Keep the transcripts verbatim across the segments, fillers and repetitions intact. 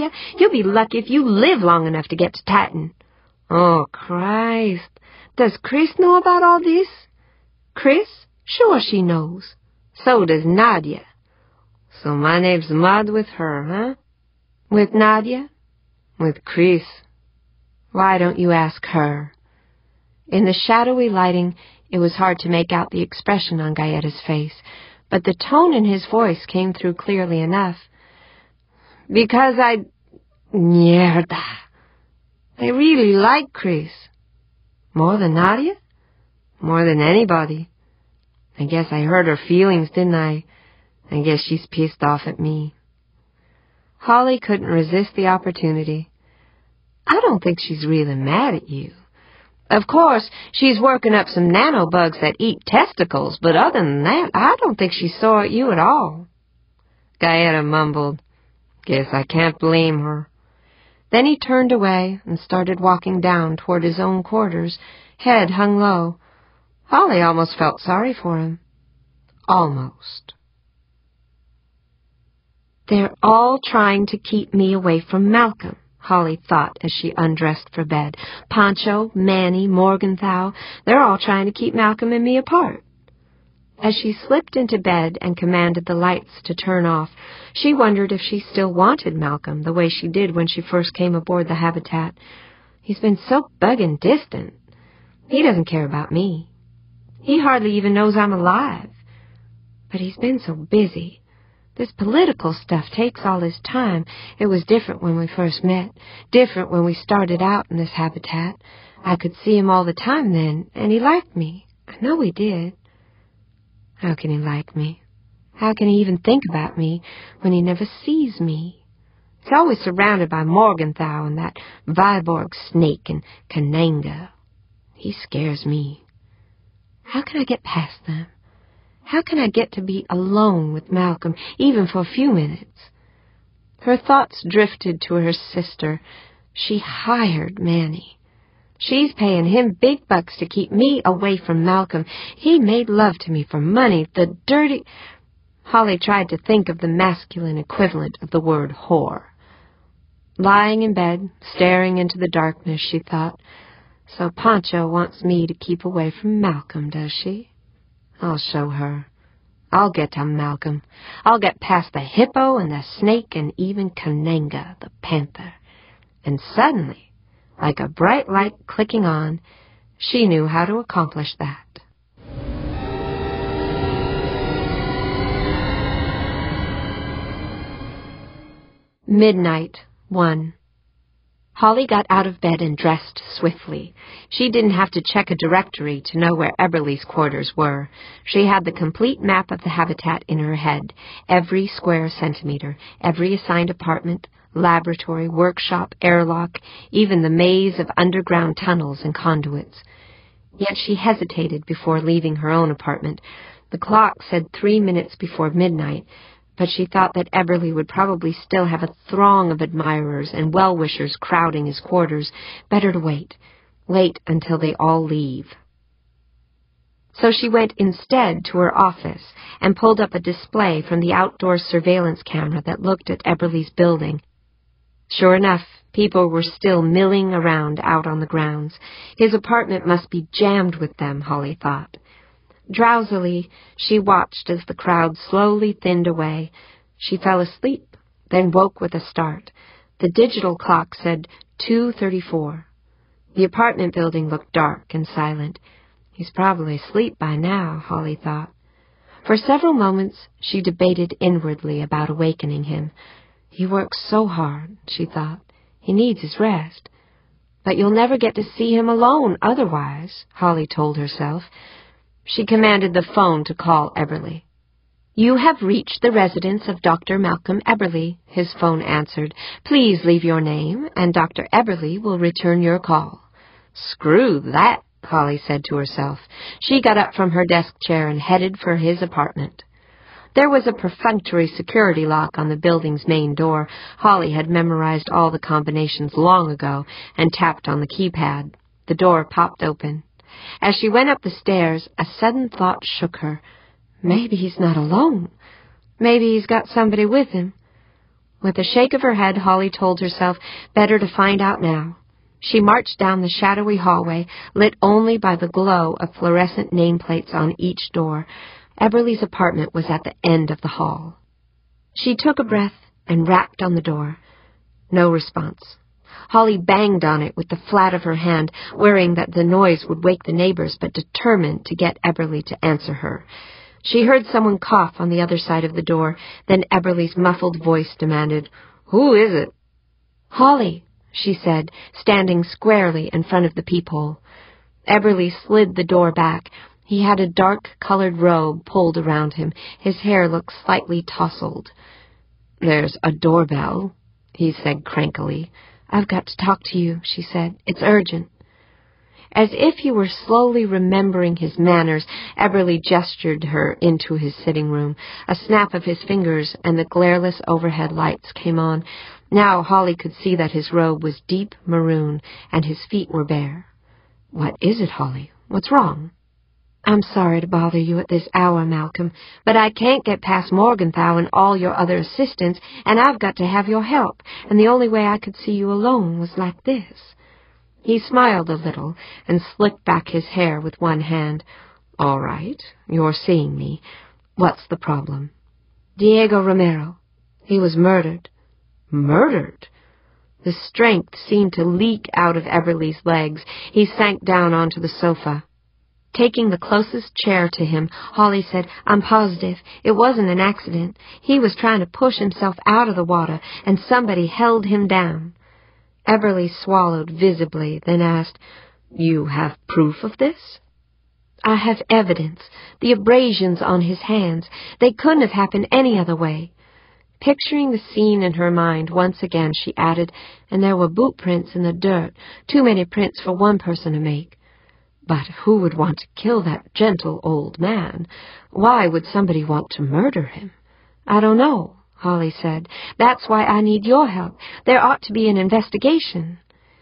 Nadia? You'll be lucky if you live long enough to get to Titan. Oh, Christ. Does Chris know about all this? Chris? Sure she knows. So does Nadia. So my name's Mud with her, huh? With Nadia? With Chris. Why don't you ask her? In the shadowy lighting, it was hard to make out the expression on Gaeta's face, but the tone in his voice came through clearly enough. Because I... Mierda. I really like Chris. More than Nadia? More than anybody. I guess I hurt her feelings, didn't I? I guess she's pissed off at me. Holly couldn't resist the opportunity. I don't think she's really mad at you. Of course, she's working up some nanobugs that eat testicles, but other than that, I don't think she's sore at you at all. Gaeta mumbled, Guess I can't blame her. Then he turned away and started walking down toward his own quarters, head hung low. Holly almost felt sorry for him. Almost. They're all trying to keep me away from Malcolm, Holly thought as she undressed for bed. Pancho, Manny, Morgenthau, they're all trying to keep Malcolm and me apart. As she slipped into bed and commanded the lights to turn off, she wondered if she still wanted Malcolm the way she did when she first came aboard the Habitat. He's been so buggin' distant. He doesn't care about me. He hardly even knows I'm alive. But he's been so busy. This political stuff takes all his time. It was different when we first met, different when we started out in this Habitat. I could see him all the time then, and he liked me. I know he did. How can he like me? How can he even think about me when he never sees me? He's always surrounded by Morgenthau and that Viborg snake and Kananga. He scares me. How can I get past them? How can I get to be alone with Malcolm, even for a few minutes? Her thoughts drifted to her sister. She hired Manny. She's paying him big bucks to keep me away from Malcolm. He made love to me for money, the dirty... Holly tried to think of the masculine equivalent of the word whore. Lying in bed, staring into the darkness, she thought, so Pancho wants me to keep away from Malcolm, does she? I'll show her. I'll get to Malcolm. I'll get past the hippo and the snake and even Kananga, the panther. And suddenly, like a bright light clicking on, she knew how to accomplish that. Midnight, one. Holly got out of bed and dressed swiftly. She didn't have to check a directory to know where Eberly's quarters were. She had the complete map of the Habitat in her head, every square centimeter, every assigned apartment, laboratory, workshop, airlock, even the maze of underground tunnels and conduits. Yet she hesitated before leaving her own apartment. The clock said three minutes before midnight, but she thought that Eberly would probably still have a throng of admirers and well-wishers crowding his quarters. Better to wait. Wait until they all leave. So she went instead to her office and pulled up a display from the outdoor surveillance camera that looked at Eberly's building. Sure enough, people were still milling around out on the grounds. His apartment must be jammed with them, Holly thought. Drowsily, she watched as the crowd slowly thinned away. She fell asleep, then woke with a start. The digital clock said two thirty-four. The apartment building looked dark and silent. He's probably asleep by now, Holly thought. For several moments, she debated inwardly about awakening him. He works so hard, she thought. He needs his rest. But you'll never get to see him alone otherwise, Holly told herself. She commanded the phone to call Eberly. You have reached the residence of Doctor Malcolm Eberly, his phone answered. Please leave your name, and Doctor Eberly will return your call. Screw that, Holly said to herself. She got up from her desk chair and headed for his apartment. There was a perfunctory security lock on the building's main door. Holly had memorized all the combinations long ago and tapped on the keypad. The door popped open. As she went up the stairs, a sudden thought shook her. Maybe he's not alone. Maybe he's got somebody with him. With a shake of her head, Holly told herself better to find out now. She marched down the shadowy hallway, lit only by the glow of fluorescent nameplates on each door. Eberly's apartment was at the end of the hall. She took a breath and rapped on the door. No response. Holly banged on it with the flat of her hand, worrying that the noise would wake the neighbors, but determined to get Eberly to answer her. She heard someone cough on the other side of the door, then Eberly's muffled voice demanded, "Who is it?" "Holly," she said, standing squarely in front of the peephole. Eberly slid the door back. He had a dark-colored robe pulled around him. His hair looked slightly tousled. "There's a doorbell," he said crankily. "I've got to talk to you," she said. "It's urgent." As if he were slowly remembering his manners, Eberly gestured her into his sitting room. A snap of his fingers, and the glareless overhead lights came on. Now Holly could see that his robe was deep maroon, and his feet were bare. "What is it, Holly? What's wrong?" "I'm sorry to bother you at this hour, Malcolm, but I can't get past Morgenthau and all your other assistants, and I've got to have your help, and the only way I could see you alone was like this." He smiled a little and slicked back his hair with one hand. "All right, you're seeing me. What's the problem?" "Diego Romero. He was murdered." "Murdered?" The strength seemed to leak out of Eberly's legs. He sank down onto the sofa. Taking the closest chair to him, Holly said, "I'm positive. It wasn't an accident. He was trying to push himself out of the water, and somebody held him down." Eberly swallowed visibly, then asked, "You have proof of this?" "I have evidence. The abrasions on his hands. They couldn't have happened any other way." Picturing the scene in her mind once again, she added, "And there were boot prints in the dirt, too many prints for one person to make." "But who would want to kill that gentle old man? Why would somebody want to murder him?" "I don't know," Holly said. "That's why I need your help. There ought to be an investigation."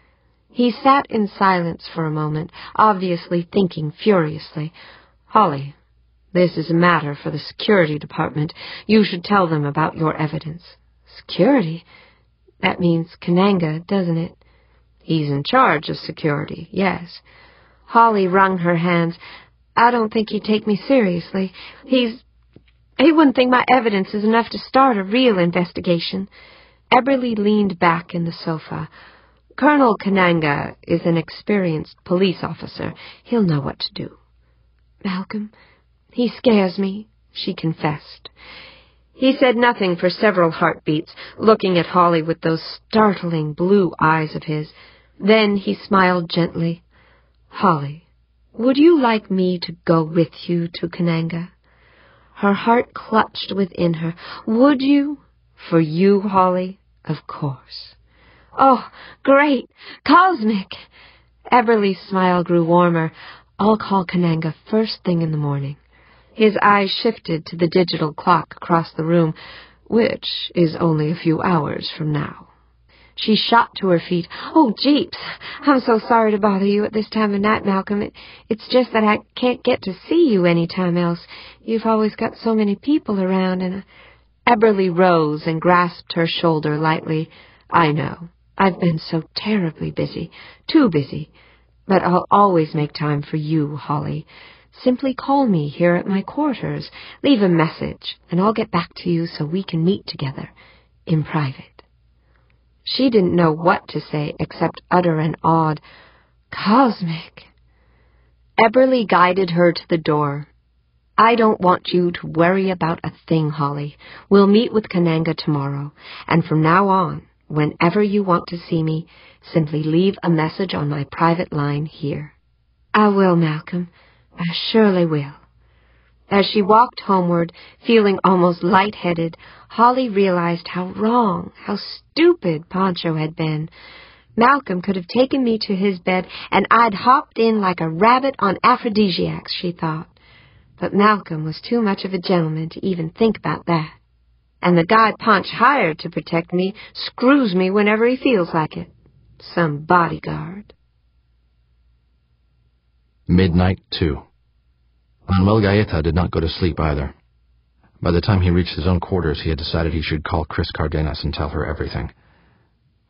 He sat in silence for a moment, obviously thinking furiously. "Holly, this is a matter for the security department. You should tell them about your evidence." "Security? That means Kananga, doesn't it?" "He's in charge of security, yes." Holly wrung her hands. "I don't think he'd take me seriously. He's... He wouldn't think my evidence is enough to start a real investigation." Eberly leaned back in the sofa. "Colonel Kananga is an experienced police officer. He'll know what to do." "Malcolm, he scares me," she confessed. He said nothing for several heartbeats, looking at Holly with those startling blue eyes of his. Then he smiled gently. "Holly, would you like me to go with you to Kananga?" Her heart clutched within her. "Would you? For you, Holly? Of course." "Oh, great! Cosmic!" Eberly's smile grew warmer. "I'll call Kananga first thing in the morning." His eyes shifted to the digital clock across the room, which is only a few hours from now. She shot to her feet. "Oh, jeeps! I'm so sorry to bother you at this time of night, Malcolm. It, it's just that I can't get to see you any time else. You've always got so many people around, and..." Eberly rose and grasped her shoulder lightly. "I know. I've been so terribly busy. Too busy. But I'll always make time for you, Holly. Simply call me here at my quarters. Leave a message, and I'll get back to you so we can meet together. In private." She didn't know what to say except utter an awed, "Cosmic." Eberly guided her to the door. "I don't want you to worry about a thing, Holly. We'll meet with Kananga tomorrow, and from now on, whenever you want to see me, simply leave a message on my private line here." "I will, Malcolm. I surely will." As she walked homeward, feeling almost lightheaded, Holly realized how wrong, how stupid Pancho had been. Malcolm could have taken me to his bed, and I'd hopped in like a rabbit on aphrodisiacs, she thought. But Malcolm was too much of a gentleman to even think about that. And the guy Panch hired to protect me screws me whenever he feels like it. Some bodyguard. Midnight two. Manuel Gaeta did not go to sleep either. By the time he reached his own quarters, he had decided he should call Chris Cardenas and tell her everything.